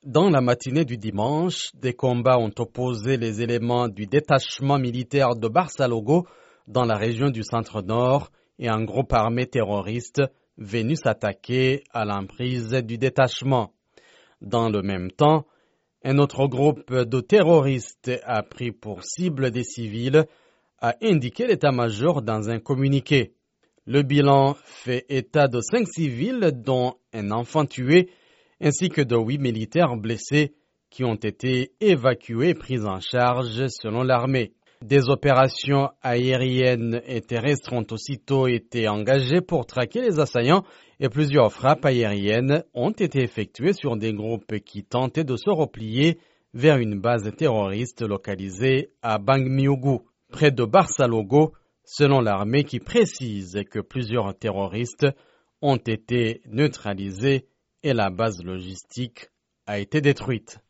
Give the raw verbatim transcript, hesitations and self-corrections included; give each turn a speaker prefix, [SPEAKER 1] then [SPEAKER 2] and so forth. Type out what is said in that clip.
[SPEAKER 1] Dans la matinée du dimanche, des combats ont opposé les éléments du détachement militaire de Barçalogo dans la région du centre-nord et un groupe armé terroriste venu s'attaquer à l'emprise du détachement. Dans le même temps, un autre groupe de terroristes a pris pour cible des civils, a indiqué l'état-major dans un communiqué. Le bilan fait état de cinq civils, dont un enfant tué, ainsi que de huit militaires blessés qui ont été évacués et pris en charge selon l'armée. Des opérations aériennes et terrestres ont aussitôt été engagées pour traquer les assaillants et plusieurs frappes aériennes ont été effectuées sur des groupes qui tentaient de se replier vers une base terroriste localisée à Bangmiougou, près de Barçalogo, selon l'armée qui précise que plusieurs terroristes ont été neutralisés et la base logistique a été détruite.